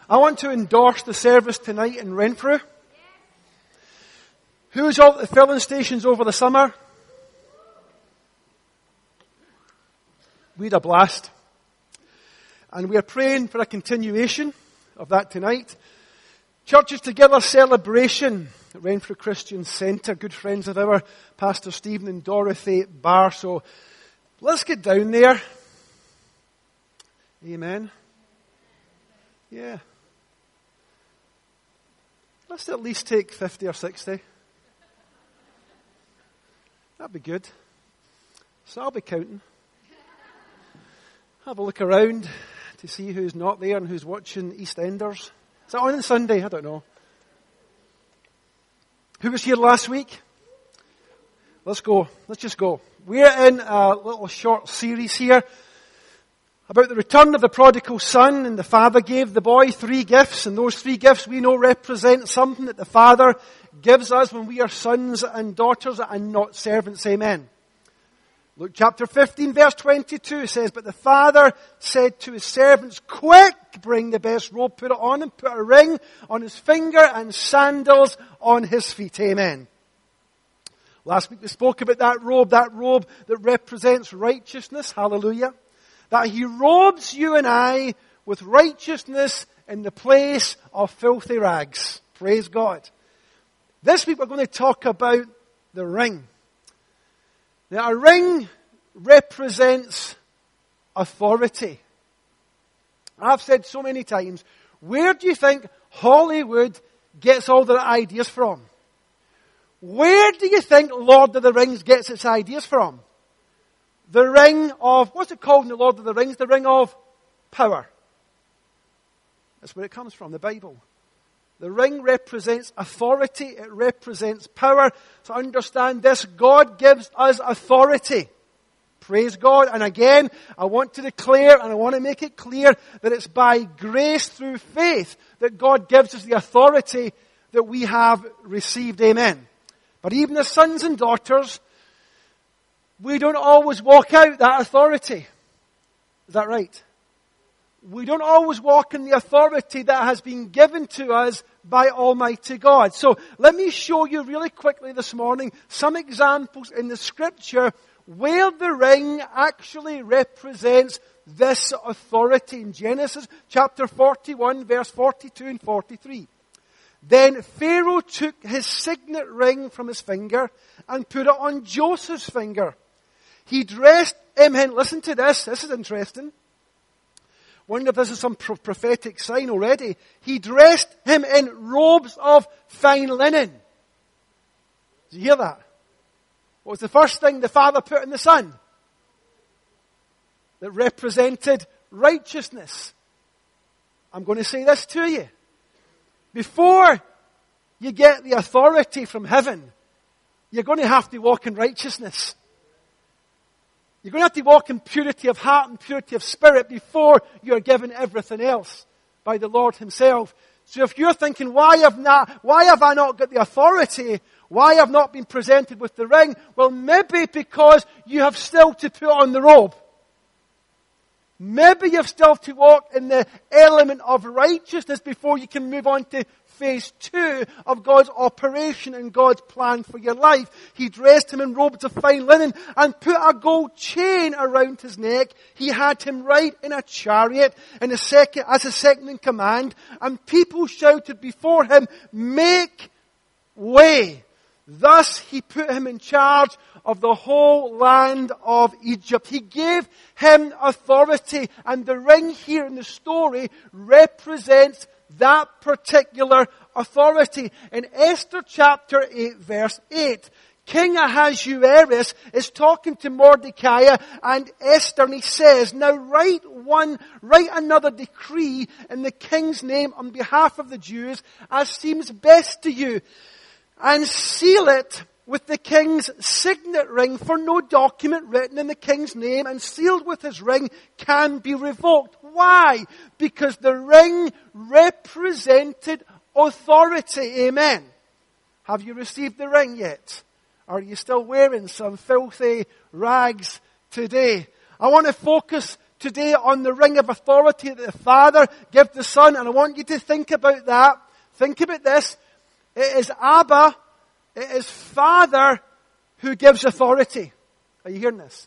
I want to endorse the service tonight in Renfrew. Who was all at the filling stations over the summer? We had a blast. And we are praying for a continuation of that tonight. Churches Together celebration at Renfrew Christian Centre. Good friends of ours, Pastor Stephen and Dorothy Barr. So let's get down there. Amen. Yeah. Let's at least take 50 or 60. That'd be good. So I'll be counting. Have a look around to see who's not there and who's watching EastEnders. Is that on Sunday? I don't know. Who was here last week? Let's go. Let's just go. We're in a little short series here about the return of the prodigal son, and the father gave the boy 3 gifts, and those 3 gifts we know represent something that the father gives us when we are sons and daughters and not servants. Amen. Luke chapter 15 verse 22 says, "But the father said to his servants, 'Quick, bring the best robe, put it on him, put a ring on his finger and sandals on his feet.'" Amen. Last week we spoke about that robe that represents righteousness. Hallelujah. That he robes you and I with righteousness in the place of filthy rags. Praise God. This week we're going to talk about the ring. Now, a ring represents authority. I've said so many times, where do you think Hollywood gets all their ideas from? Where do you think Lord of the Rings gets its ideas from? The ring of, what's it called in the Lord of the Rings? The ring of power. That's where it comes from, the Bible. The ring represents authority. It represents power. So understand this, God gives us authority. Praise God. And again, I want to declare and I want to make it clear that it's by grace through faith that God gives us the authority that we have received. Amen. But even as sons and daughters, we don't always walk out that authority. Is that right? We don't always walk in the authority that has been given to us by Almighty God. So let me show you really quickly this morning some examples in the scripture where the ring actually represents this authority. In Genesis chapter 41 verse 42 and 43. "Then Pharaoh took his signet ring from his finger and put it on Joseph's finger. He dressed him in," listen to this is interesting. Wonder if this is some prophetic sign already. "He dressed him in robes of fine linen." Did you hear that? What was the first thing the father put in the son? That represented righteousness. I'm going to say this to you. Before you get the authority from heaven, you're going to have to walk in righteousness. You're going to have to walk in purity of heart and purity of spirit before you're given everything else by the Lord himself. So if you're thinking, why have I not got the authority? Why have I not been presented with the ring? Well, maybe because you have still to put on the robe. Maybe you've still to walk in the element of righteousness before you can move on to phase 2 of God's operation and God's plan for your life. He dressed him in robes of fine linen and put a gold chain around his neck. He had him ride in a chariot as a second in command, and people shouted before him, "Make way." Thus he put him in charge of the whole land of Egypt. He gave him authority, and the ring here in the story represents that particular authority. In Esther chapter 8 verse 8, King Ahasuerus is talking to Mordecai and Esther, and he says, "Now write another decree in the king's name on behalf of the Jews as seems best to you, and seal it with the king's signet ring, for no document written in the king's name and sealed with his ring can be revoked." Why? Because the ring represented authority. Amen. Have you received the ring yet? Are you still wearing some filthy rags today? I want to focus today on the ring of authority that the Father gives the Son. And I want you to think about that. Think about this. It is Abba, it is Father who gives authority. Are you hearing this?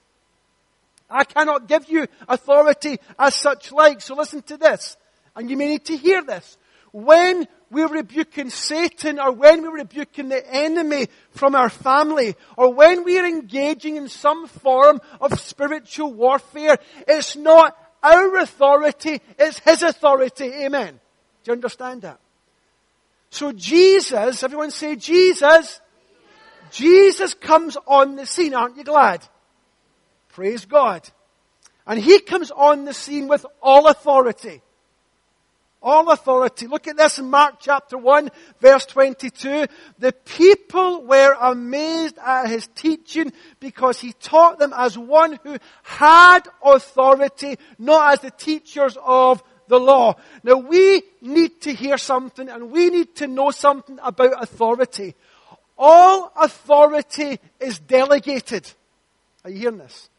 I cannot give you authority as such like. So listen to this. And you may need to hear this. When we're rebuking Satan, or when we're rebuking the enemy from our family, or when we're engaging in some form of spiritual warfare, it's not our authority, it's His authority. Amen. Do you understand that? So Jesus, everyone say Jesus. Jesus comes on the scene. Aren't you glad? Praise God. And He comes on the scene with all authority. All authority. Look at this in Mark chapter 1, verse 22. The people were amazed at His teaching because He taught them as one who had authority, not as the teachers of the law. Now we need to hear something, and we need to know something about authority. All authority is delegated. Are you hearing this?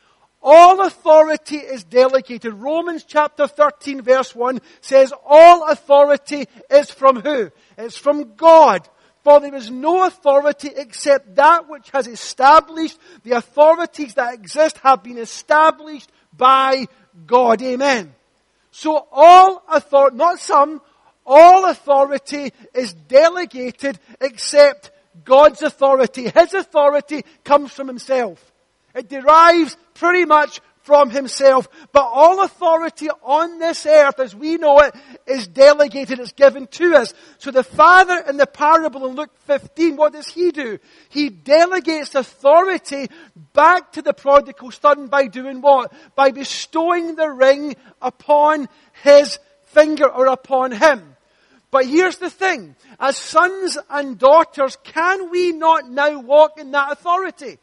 All authority is delegated. Romans chapter 13 verse 1 says all authority is from who? It's from God. For there is no authority except that which has established. The authorities that exist have been established by God. Amen. So all authority, not some, all authority is delegated except God's authority. His authority comes from Himself. It derives pretty much from Himself. But all authority on this earth, as we know it, is delegated. It's given to us. So the Father in the parable in Luke 15, what does He do? He delegates authority back to the prodigal son by doing what? By bestowing the ring upon his finger, or upon him. But here's the thing. As sons and daughters, can we not now walk in that authority?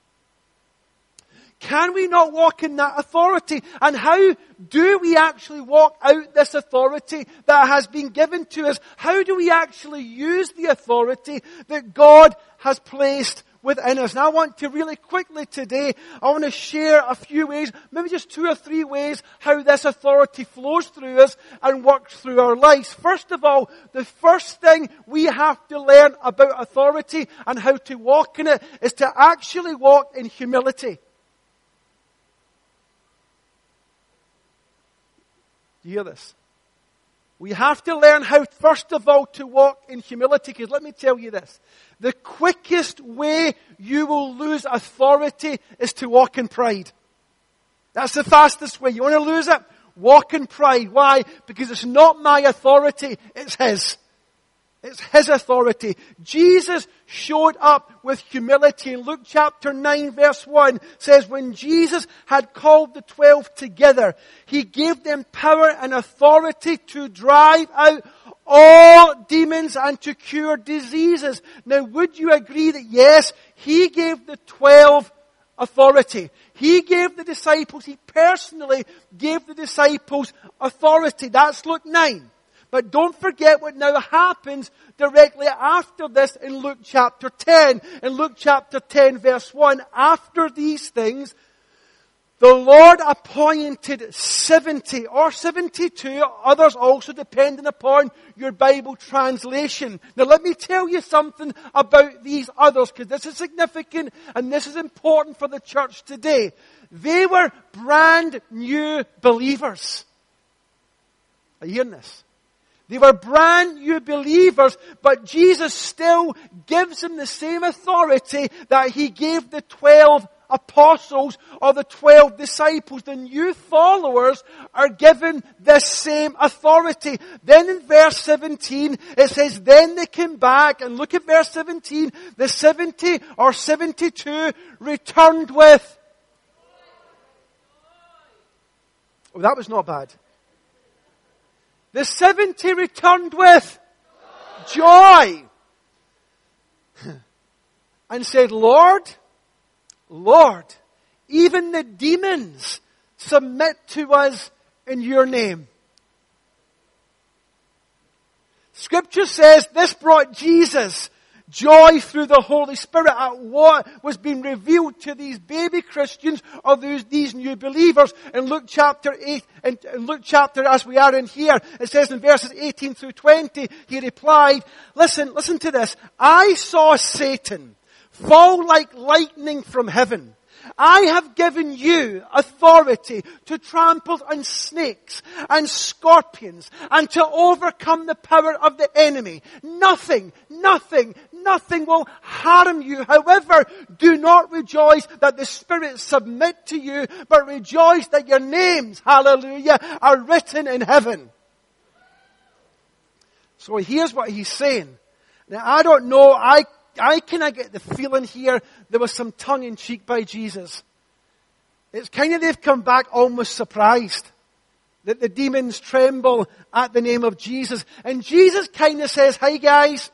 Can we not walk in that authority? And how do we actually walk out this authority that has been given to us? How do we actually use the authority that God has placed within us? And I want to really quickly today, I want to share a few ways, maybe just 2 or 3 ways, how this authority flows through us and works through our lives. First of all, the first thing we have to learn about authority and how to walk in it is to actually walk in humility. Do you hear this? We have to learn how, first of all, to walk in humility. Because let me tell you this. The quickest way you will lose authority is to walk in pride. That's the fastest way. You want to lose it? Walk in pride. Why? Because it's not my authority, it's His. It's His authority. Jesus showed up with humility. In Luke chapter 9 verse 1 says, when Jesus had called the 12 together, He gave them power and authority to drive out all demons and to cure diseases. Now would you agree that yes, He gave the 12 authority. He gave the disciples, He personally gave the disciples authority. That's Luke 9. But don't forget what now happens directly after this in Luke chapter 10. In Luke chapter 10 verse 1, after these things, the Lord appointed 70 or 72, others also depending upon your Bible translation. Now let me tell you something about these others, because this is significant and this is important for the church today. They were brand new believers. Are you hearing this? They were brand new believers, but Jesus still gives them the same authority that He gave the 12 apostles or the 12 disciples. The new followers are given the same authority. Then in verse 17, it says, then they came back, and look at verse 17, the 70 or 72 returned with... Oh, that was not bad. The 70 returned with joy. And said, Lord, Lord, even the demons submit to us in your name. Scripture says this brought Jesus joy through the Holy Spirit at what was being revealed to these baby Christians or these new believers. In Luke chapter 8, in Luke chapter as we are in here, it says in verses 18 through 20, he replied, listen to this. I saw Satan fall like lightning from heaven. I have given you authority to trample on snakes and scorpions and to overcome the power of the enemy. Nothing will harm you. However, do not rejoice that the spirits submit to you, but rejoice that your names, hallelujah, are written in heaven. So here's what he's saying. Now I don't know, I kind of get the feeling here there was some tongue in cheek by Jesus. It's kind of they've come back almost surprised that the demons tremble at the name of Jesus. And Jesus kind of says, hey guys,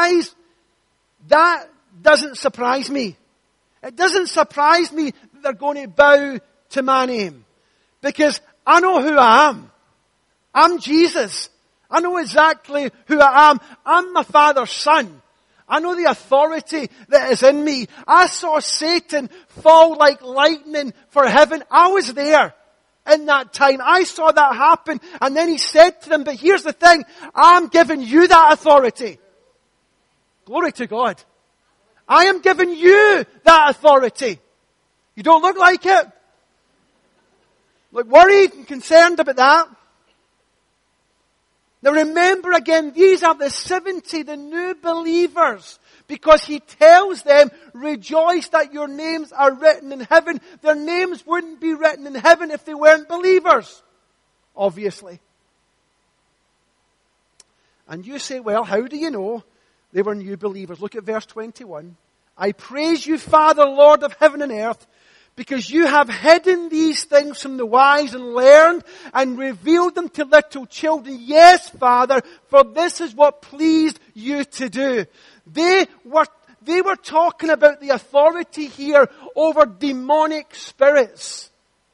that doesn't surprise me. It doesn't surprise me that they're going to bow to my name. Because I know who I am. I'm Jesus. I know exactly who I am. I'm my Father's son. I know the authority that is in me. I saw Satan fall like lightning for heaven. I was there in that time. I saw that happen. And then he said to them, but here's the thing. I'm giving you that authority. Glory to God. I am giving you that authority. You don't look like it. Look worried and concerned about that. Now remember again, these are the 70, the new believers. Because he tells them, rejoice that your names are written in heaven. Their names wouldn't be written in heaven if they weren't believers. Obviously. And you say, well, how do you know they were new believers? Look at verse 21. I praise you, Father, Lord of heaven and earth, because you have hidden these things from the wise and learned and revealed them to little children. Yes, Father, for this is what pleased you to do. They were talking about the authority here over demonic spirits.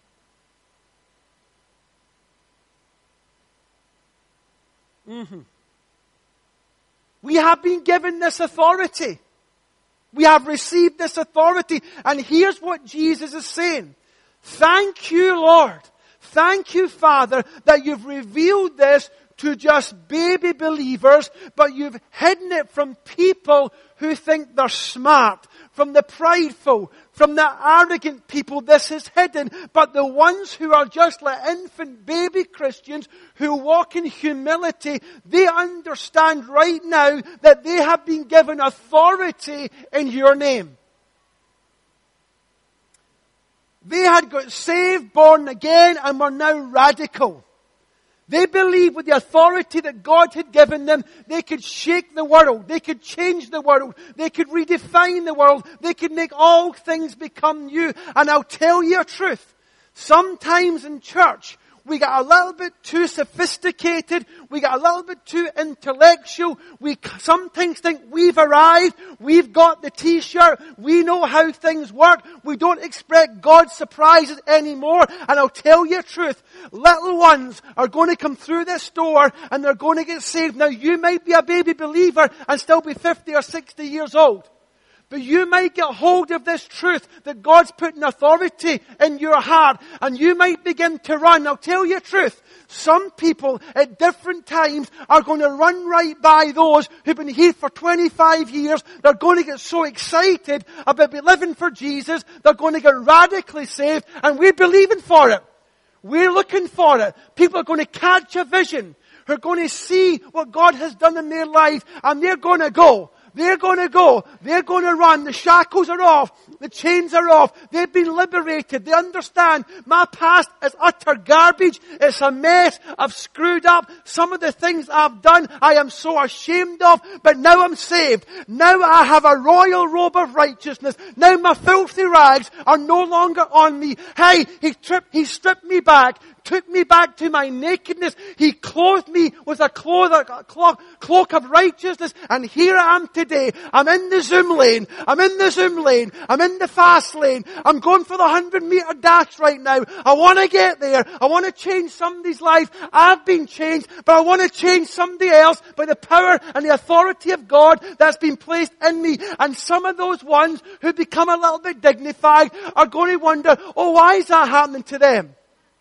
We have been given this authority. We have received this authority. And here's what Jesus is saying. Thank you, Lord. Thank you, Father, that you've revealed this to just baby believers, but you've hidden it from people who think they're smart, from the prideful, from the arrogant people. This is hidden. But the ones who are just like infant baby Christians who walk in humility, they understand right now that they have been given authority in your name. They had got saved, born again, and were now radical. They believed with the authority that God had given them, they could shake the world. They could change the world. They could redefine the world. They could make all things become new. And I'll tell you a truth. Sometimes in church, we get a little bit too sophisticated. We get a little bit too intellectual. We sometimes think we've arrived. We've got the t-shirt. We know how things work. We don't expect God's surprises anymore. And I'll tell you the truth. Little ones are going to come through this door and they're going to get saved. Now you might be a baby believer and still be 50 or 60 years old. But you might get hold of this truth that God's put an authority in your heart and you might begin to run. I'll tell you the truth. Some people at different times are going to run right by those who've been here for 25 years. They're going to get so excited about living for Jesus. They're going to get radically saved and we're believing for it. We're looking for it. People are going to catch a vision. They're going to see what God has done in their life and they're going to go. They're going to go. They're going to run. The shackles are off. The chains are off. They've been liberated. They understand my past is utter garbage. It's a mess. I've screwed up. Some of the things I've done I am so ashamed of. But now I'm saved. Now I have a royal robe of righteousness. Now my filthy rags are no longer on me. Hey, he stripped me back. took me back to my nakedness. He clothed me with a cloak of righteousness. And here I am today. I'm in the Zoom lane. I'm in the fast lane. I'm going for the 100-meter dash right now. I want to get there. I want to change somebody's life. I've been changed, but I want to change somebody else by the power and the authority of God that's been placed in me. And some of those ones who become a little bit dignified are going to wonder, oh, why is that happening to them?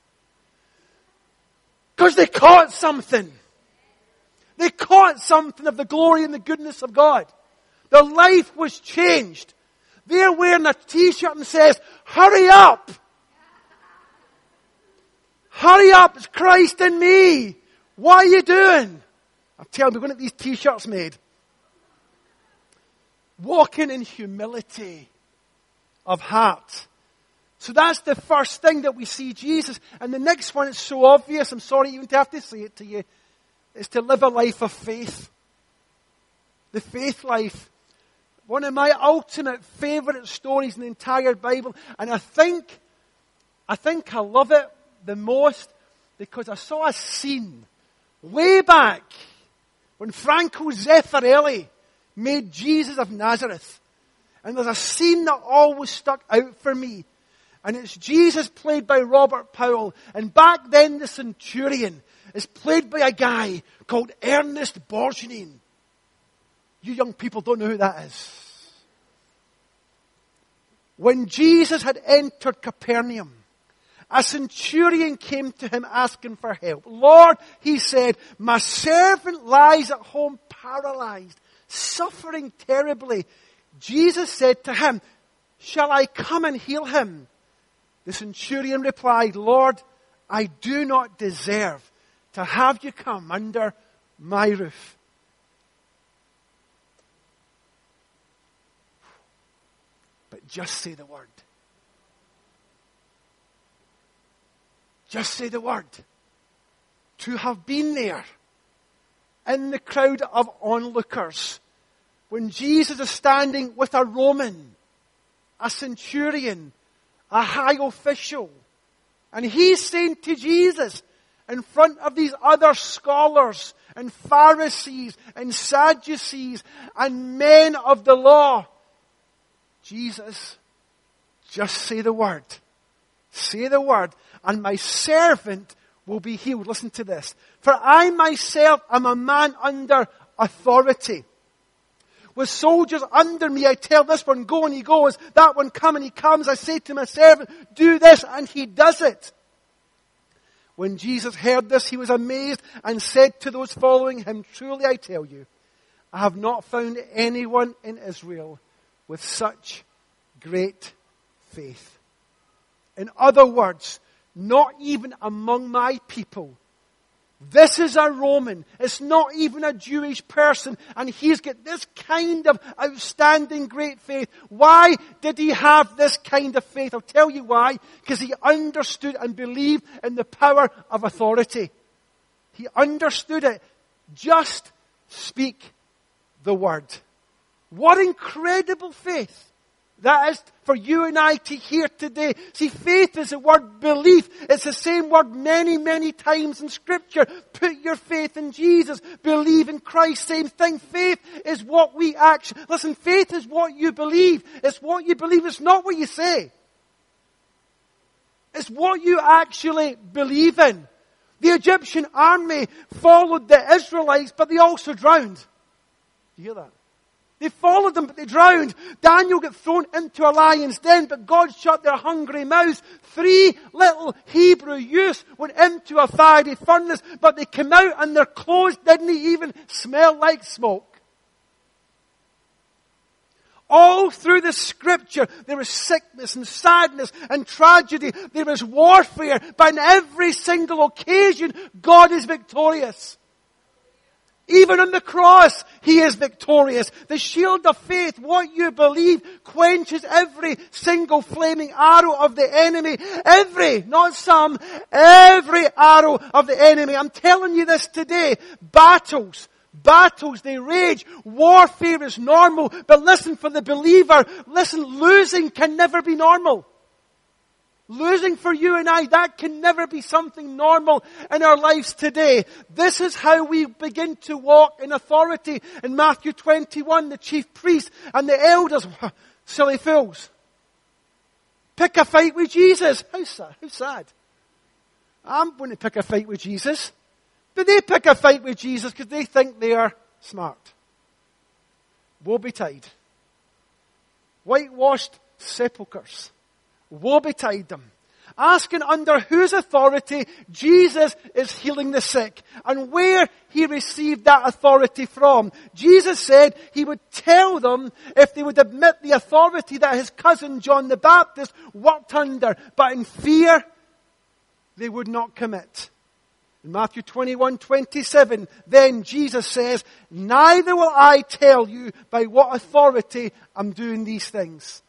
Because they caught something. They caught something of the glory and the goodness of God. Their life was changed. They're wearing a t-shirt and says, hurry up! Hurry up, it's Christ in me. What are you doing? I'm telling you, we're going to get these t-shirts made. Walking in humility of heart. So that's the first thing that we see Jesus. And the next one is so obvious, I'm sorry even to have to say it to you, is to live a life of faith. The faith life. One of my ultimate favorite stories in the entire Bible. And I think I love it the most because I saw a scene way back when Franco Zeffirelli made Jesus of Nazareth. And there's a scene that always stuck out for me. And it's Jesus played by Robert Powell. And back then the centurion is played by a guy called Ernest Borgnine. You young people don't know who that is. When Jesus had entered Capernaum, a centurion came to him asking for help. Lord, he said, my servant lies at home paralyzed, suffering terribly. Jesus said to him, shall I come and heal him? The centurion replied, Lord, I do not deserve to have you come under my roof. But just say the word. Just say the word. To have been there in the crowd of onlookers when Jesus is standing with a Roman, a centurion, a high official, and he's saying to Jesus in front of these other scholars and Pharisees and Sadducees and men of the law, Jesus, just say the word. Say the word, and my servant will be healed. Listen to this. For I myself am a man under authority. With soldiers under me, I tell this one, go, and he goes. That one, come, and he comes. I say to my servant, do this, and he does it. When Jesus heard this, he was amazed and said to those following him, truly I tell you, I have not found anyone in Israel with such great faith. In other words, not even among my people. This is a Roman. It's not even a Jewish person. And he's got this kind of outstanding great faith. Why did he have this kind of faith? I'll tell you why. Because he understood and believed in the power of authority. He understood it. Just speak the word. What incredible faith that is for you and I to hear today. See, faith is the word belief. It's the same word many, many times in Scripture. Put your faith in Jesus. Believe in Christ. Same thing. Faith is what we actually... Listen, faith is what you believe. It's what you believe. It's not what you say. It's what you actually believe in. The Egyptian army followed the Israelites, but they also drowned. You hear that? They followed them, but they drowned. Daniel got thrown into a lion's den, but God shut their hungry mouths. 3 little Hebrew youths went into a fiery furnace, but they came out and their clothes didn't even smell like smoke. All through the Scripture, there was sickness and sadness and tragedy. There was warfare, but on every single occasion, God is victorious. Even on the cross, He is victorious. The shield of faith, what you believe, quenches every single flaming arrow of the enemy. Every, not some, every arrow of the enemy. I'm telling you this today. Battles, they rage. Warfare is normal. But listen, for the believer, listen, losing can never be normal. losing for you and I. That can never be something normal in our lives today. This is how we begin to walk in authority. In Matthew 21, the chief priests and the elders, silly fools, pick a fight with Jesus. How sad. I'm going to pick a fight with Jesus. But they pick a fight with Jesus because they think they are smart. Woe betide. Whitewashed sepulchres. Woe betide them. Asking under whose authority Jesus is healing the sick and where he received that authority from. Jesus said he would tell them if they would admit the authority that his cousin John the Baptist worked under, but in fear they would not commit. In Matthew 21:27, then Jesus says, neither will I tell you by what authority I'm doing these things.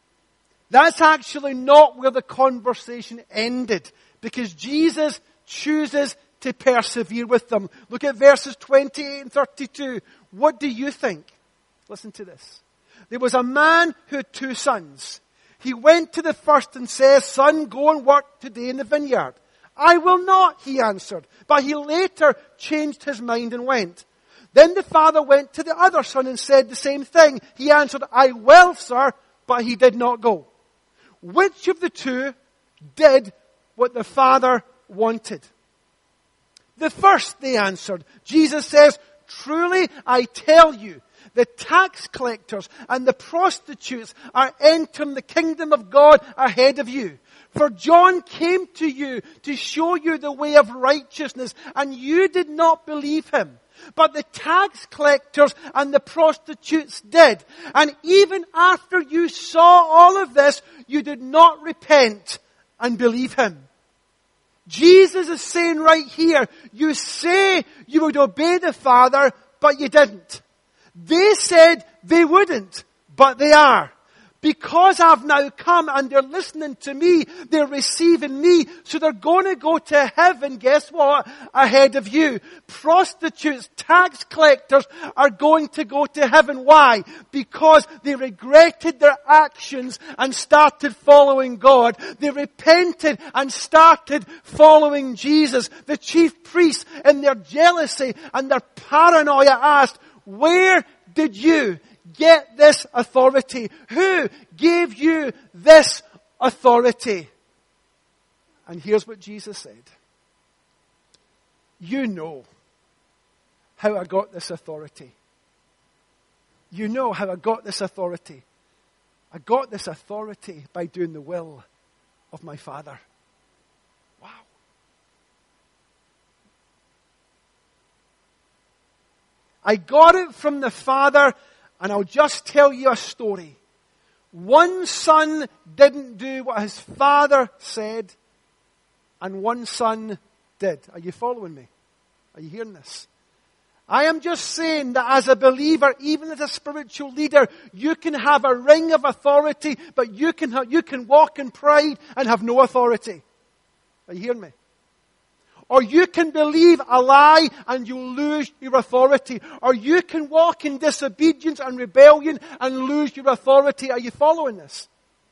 That's actually not where the conversation ended, because Jesus chooses to persevere with them. Look at verses 28 and 32. What do you think? Listen to this. There was a man who had 2 sons. He went to the first and says, son, go and work today in the vineyard. I will not, he answered. But he later changed his mind and went. Then the father went to the other son and said the same thing. He answered, I will, sir, but he did not go. Which of the 2 did what the father wanted? The first, they answered. Jesus says, truly I tell you, the tax collectors and the prostitutes are entering the kingdom of God ahead of you. For John came to you to show you the way of righteousness, and you did not believe him. But the tax collectors and the prostitutes did. And even after you saw all of this, you did not repent and believe him. Jesus is saying right here, you say you would obey the Father, but you didn't. They said they wouldn't, but they are. Because I've now come and they're listening to me, they're receiving me, so they're going to go to heaven, guess what? Ahead of you. Prostitutes, tax collectors are going to go to heaven. Why? Because they regretted their actions and started following God. They repented and started following Jesus. The chief priests, in their jealousy and their paranoia, asked, where did you get this authority? Who gave you this authority? And here's what Jesus said. You know how I got this authority. You know how I got this authority. I got this authority by doing the will of my Father. Wow. I got it from the Father. And I'll just tell you a story. One son didn't do what his father said, and one son did. Are you following me? Are you hearing this? I am just saying that as a believer, even as a spiritual leader, you can have a ring of authority, but you can walk in pride and have no authority. Are you hearing me? Or you can believe a lie and you'll lose your authority. Or you can walk in disobedience and rebellion and lose your authority. Are you following this?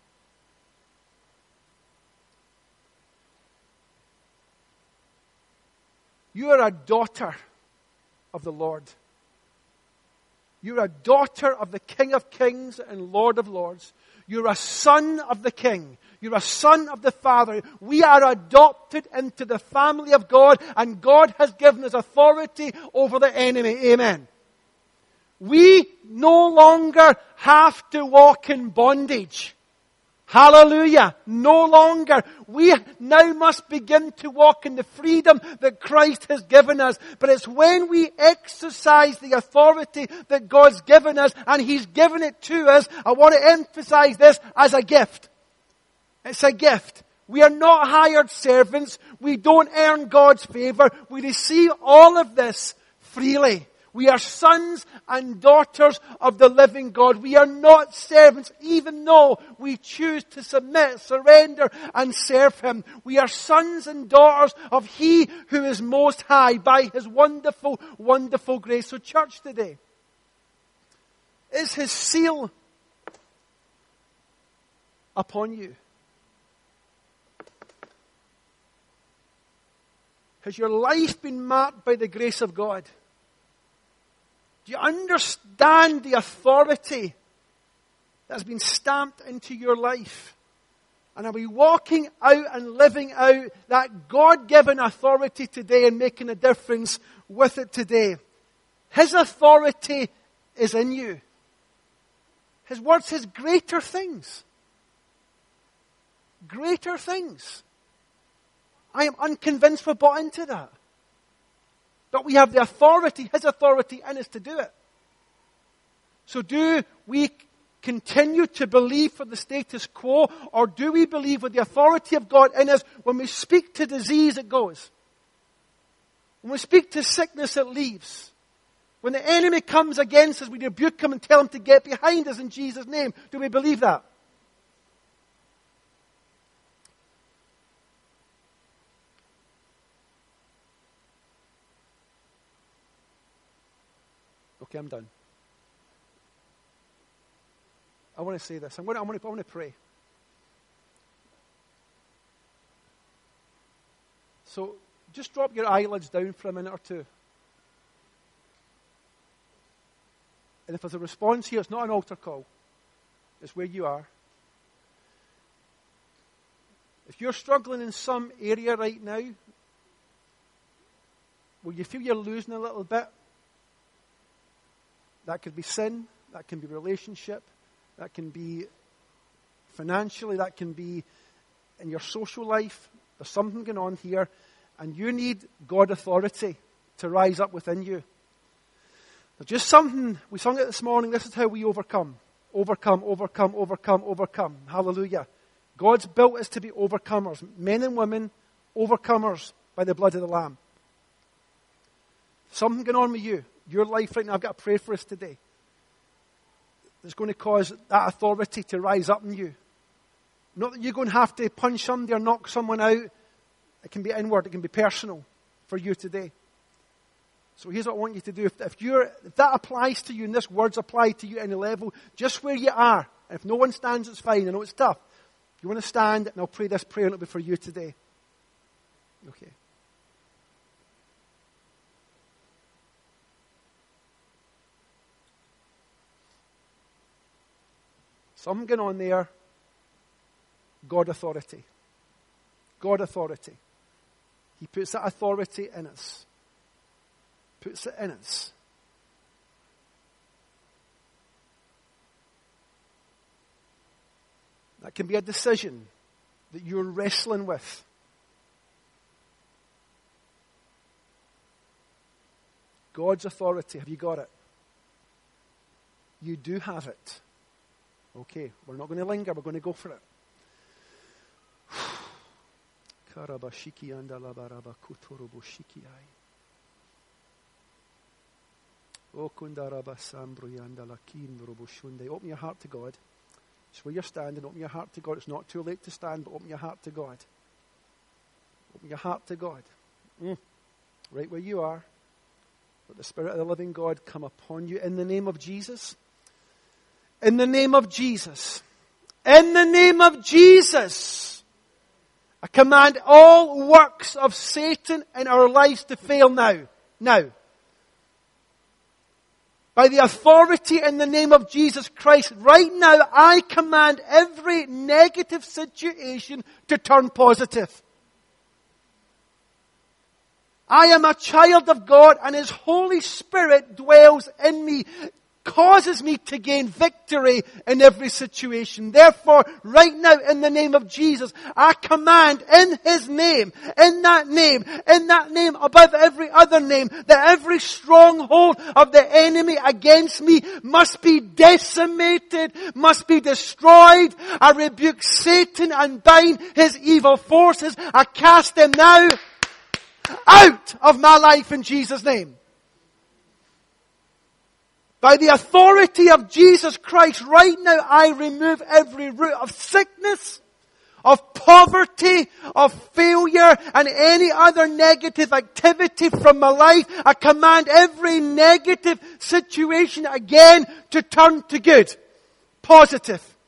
You are a daughter of the Lord. You're a daughter of the King of Kings and Lord of Lords. You're a son of the King. You're a son of the Father. We are adopted into the family of God, and God has given us authority over the enemy. Amen. We no longer have to walk in bondage. Hallelujah. No longer. We now must begin to walk in the freedom that Christ has given us. But it's when we exercise the authority that God's given us, and He's given it to us, I want to emphasize this, as a gift. It's a gift. We are not hired servants. We don't earn God's favor. We receive all of this freely. We are sons and daughters of the living God. We are not servants, even though we choose to submit, surrender, and serve Him. We are sons and daughters of He who is most high by His wonderful, wonderful grace. So church today, is His seal upon you? Has your life been marked by the grace of God? Do you understand the authority that has been stamped into your life? And are we walking out and living out that God-given authority today and making a difference with it today? His authority is in you. His word says greater things. Greater things. I am unconvinced we're bought into that. But we have the authority, His authority in us to do it. So do we continue to believe for the status quo, or do we believe with the authority of God in us, when we speak to disease, it goes? When we speak to sickness, it leaves. When the enemy comes against us, we rebuke him and tell him to get behind us in Jesus' name. Do we believe that? Okay, I'm done. I want to say this. I want to pray. So just drop your eyelids down for a minute or two. And if there's a response here, it's not an altar call. It's where you are. If you're struggling in some area right now, where you feel you're losing a little bit, that could be sin, that can be relationship, that can be financially, that can be in your social life. There's something going on here, and you need God authority to rise up within you. There's just something, we sung it this morning, this is how we overcome. Overcome, overcome, overcome, overcome. Hallelujah. God's built us to be overcomers. Men and women, overcomers by the blood of the Lamb. Something going on with you. Your life right now, I've got to pray for us today. That's going to cause that authority to rise up in you. Not that you're going to have to punch somebody or knock someone out. It can be inward, it can be personal for you today. So here's what I want you to do. If that applies to you and this word's applied to you at any level, just where you are, and if no one stands, it's fine. I know it's tough. If you want to stand, and I'll pray this prayer, and it'll be for you today. Okay. Something going on there. God authority. God authority. He puts that authority in us. Puts it in us. That can be a decision that you're wrestling with. God's authority. Have you got it? You do have it. Okay, we're not going to linger, we're going to go for it. Open your heart to God. It's where you're standing. Open your heart to God. It's not too late to stand, but open your heart to God. Open your heart to God. Right where you are. Let the Spirit of the living God come upon you in the name of Jesus. In the name of Jesus. In the name of Jesus. I command all works of Satan in our lives to fail now. Now. By the authority in the name of Jesus Christ, right now I command every negative situation to turn positive. I am a child of God, and His Holy Spirit dwells in me, causes me to gain victory in every situation. Therefore, right now, in the name of Jesus, I command in His name, in that name above every other name, that every stronghold of the enemy against me must be decimated, must be destroyed. I rebuke Satan and bind his evil forces. I cast them now out of my life in Jesus' name. By the authority of Jesus Christ, right now I remove every root of sickness, of poverty, of failure, and any other negative activity from my life. I command every negative situation again to turn to good, positive.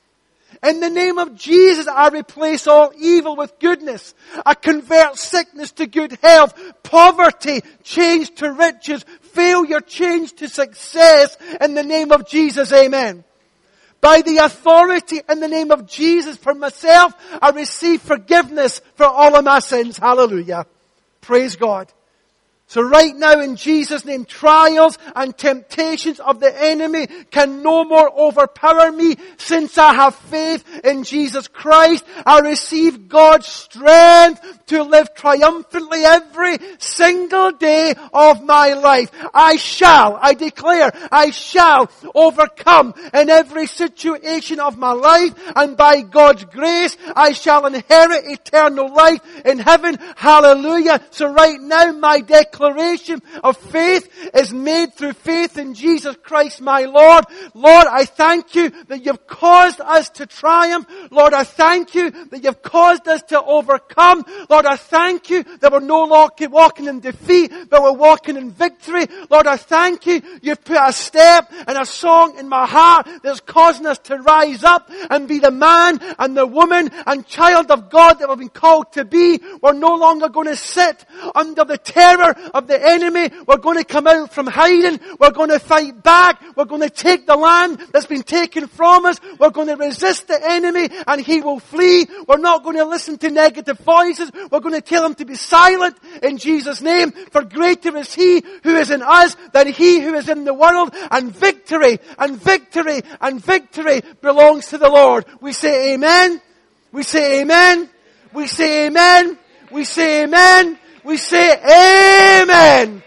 In the name of Jesus, I replace all evil with goodness. I convert sickness to good health, poverty changed to riches, failure changed to success. In the name of Jesus, amen. By the authority in the name of Jesus for myself, I receive forgiveness for all of my sins. Hallelujah. Praise God. So right now in Jesus' name, trials and temptations of the enemy can no more overpower me since I have faith in Jesus Christ. I receive God's strength to live triumphantly every single day of my life. I declare, I shall overcome in every situation of my life, and by God's grace, I shall inherit eternal life in heaven. Hallelujah. So right now, my declaration of faith is made through faith in Jesus Christ my Lord. Lord, I thank you that you've caused us to triumph. Lord, I thank you that you've caused us to overcome. Lord, I thank you that we're no longer walking in defeat, but we're walking in victory. Lord, I thank you you've put a step and a song in my heart that's causing us to rise up and be the man and the woman and child of God that we've been called to be. We're no longer going to sit under the terror of the enemy. We're going to come out from hiding. We're going to fight back. We're going to take the land that's been taken from us. We're going to resist the enemy and he will flee. We're not going to listen to negative voices. We're going to tell him to be silent in Jesus' name. For greater is he who is in us than he who is in the world. And victory and victory and victory belongs to the Lord. We say amen. We say amen. We say amen. We say amen. We say amen.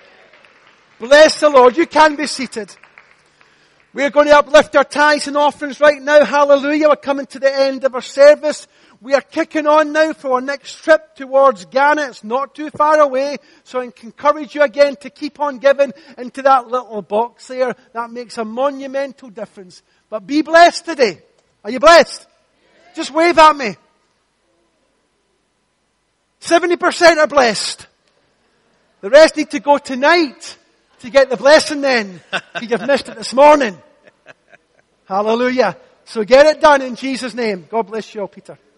Bless the Lord. You can be seated. We're going to uplift our tithes and offerings right now. Hallelujah. We're coming to the end of our service. We are kicking on now for our next trip towards Ghana. It's not too far away. So I encourage you again to keep on giving into that little box there. That makes a monumental difference. But be blessed today. Are you blessed? Just wave at me. 70% are blessed. The rest need to go tonight to get the blessing then. You've missed it this morning. Hallelujah. So get it done in Jesus' name. God bless you all, Peter.